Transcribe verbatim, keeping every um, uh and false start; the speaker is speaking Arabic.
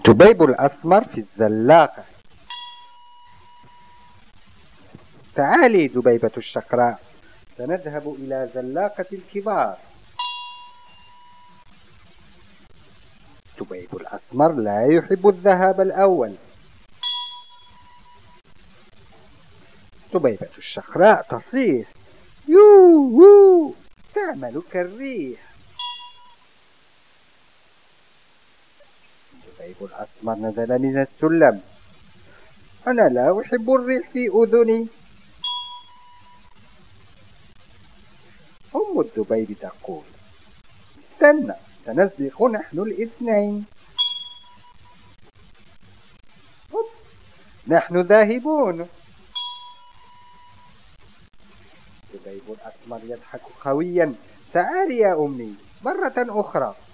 دبيب الأسمر في الزلاقة. تعالي دبيبة الشقراء، سنذهب إلى زلاقة الكبار. دبيب الأسمر لا يحب الذهاب الأول. دبيبة الشقراء تصيح: يو يو، تعمل كالريح. دبيب الأسمر نزل من السلم: أنا لا أحب الريح في أذني. أم الدبيب تقول: استنى، سنزلق نحن الاثنين. نحن ذاهبون. دبيب الأسمر يضحك خويا: تعالي يا أمي مرة أخرى.